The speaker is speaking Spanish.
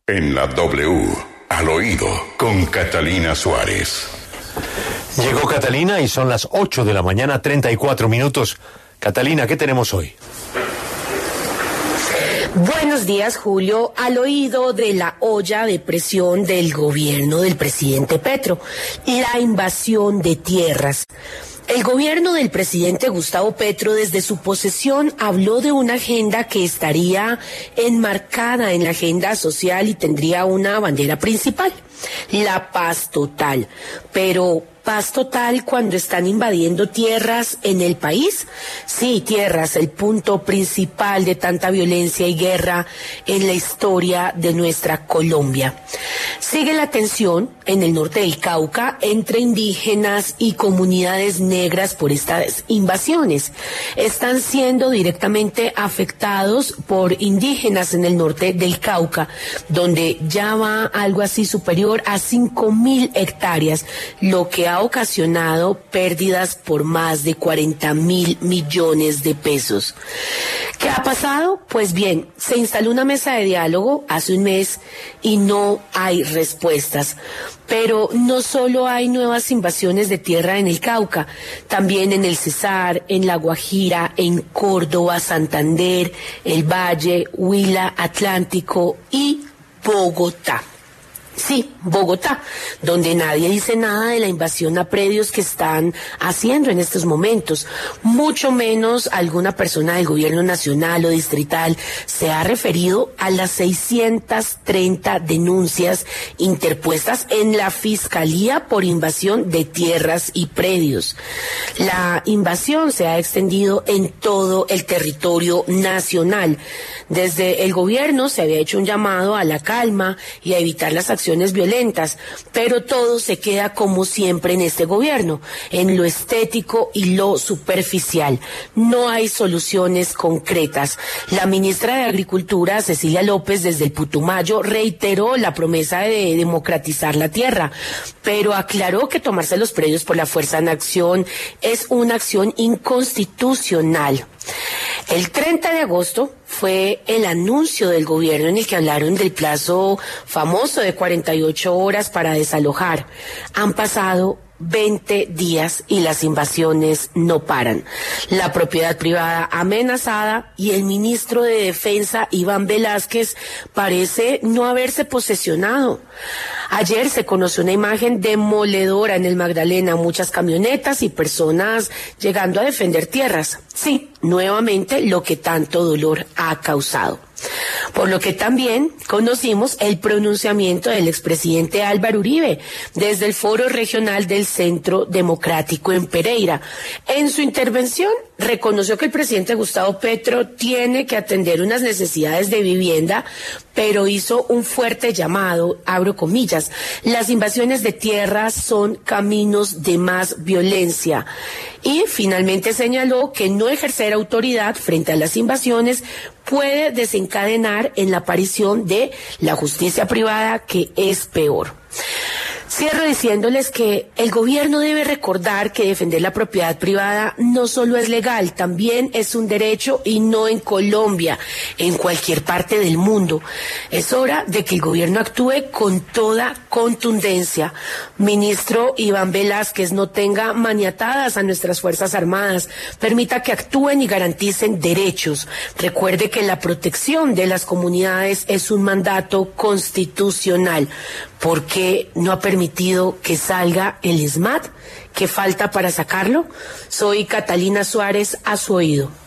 En la W, al oído, con Catalina Suárez. Llegó Catalina y son las 8 de la mañana, 34 minutos. Catalina, ¿qué tenemos hoy? Buenos días, Julio. Al oído de la olla de presión del gobierno del presidente Petro, la invasión de tierras. El gobierno del presidente Gustavo Petro desde su posesión habló de una agenda que estaría enmarcada en la agenda social y tendría una bandera principal, la paz total. Pero ¿paz total cuando están invadiendo tierras en el país? Sí, tierras, el punto principal de tanta violencia y guerra en la historia de nuestra Colombia. Sigue la tensión en el norte del Cauca entre indígenas y comunidades negras por estas invasiones. Están siendo directamente afectados por indígenas en el norte del Cauca, donde ya va algo así superior a 5.000 hectáreas, lo que ha ocasionado pérdidas por más de 40.000 millones de pesos. ¿Qué ha pasado? Pues bien, se instaló una mesa de diálogo hace un mes y no hay respuestas. Pero no solo hay nuevas invasiones de tierra en el Cauca, también en el Cesar, en La Guajira, en Córdoba, Santander, el Valle, Huila, Atlántico y Bogotá. Sí, Bogotá, donde nadie dice nada de la invasión a predios que están haciendo en estos momentos. Mucho menos alguna persona del gobierno nacional o distrital se ha referido a las 630 denuncias interpuestas en la Fiscalía por invasión de tierras y predios. La invasión se ha extendido en todo el territorio nacional. Desde el gobierno se había hecho un llamado a la calma y a evitar las acciones violentas, pero todo se queda como siempre en este gobierno, en lo estético y lo superficial. No hay soluciones concretas. La ministra de Agricultura, Cecilia López, desde el Putumayo, reiteró la promesa de democratizar la tierra, pero aclaró que tomarse los predios por la fuerza en acción es una acción inconstitucional. El 30 de agosto fue el anuncio del gobierno en el que hablaron del plazo famoso de 48 horas para desalojar. Han pasado 20 días y las invasiones no paran. La propiedad privada amenazada y el ministro de Defensa, Iván Velázquez, parece no haberse posesionado. Ayer se conoció una imagen demoledora en el Magdalena, muchas camionetas y personas llegando a defender tierras. Sí, nuevamente lo que tanto dolor ha causado. Por lo que también conocimos el pronunciamiento del expresidente Álvaro Uribe desde el Foro Regional del Centro Democrático en Pereira. En su intervención reconoció que el presidente Gustavo Petro tiene que atender unas necesidades de vivienda, pero hizo un fuerte llamado, abro comillas, las invasiones de tierras son caminos de más violencia. Y finalmente señaló que no ejercer autoridad frente a las invasiones puede desencadenar en la aparición de la justicia privada, que es peor. Cierro diciéndoles que el gobierno debe recordar que defender la propiedad privada no solo es legal, también es un derecho, y no en Colombia, en cualquier parte del mundo. Es hora de que el gobierno actúe con toda contundencia. Ministro Iván Velázquez, no tenga maniatadas a nuestras Fuerzas Armadas, permita que actúen y garanticen derechos. Recuerde que la protección de las comunidades es un mandato constitucional. ¿Por qué no ha permitido que salga el SMAT? ¿Qué falta para sacarlo? Soy Catalina Suárez, a su oído.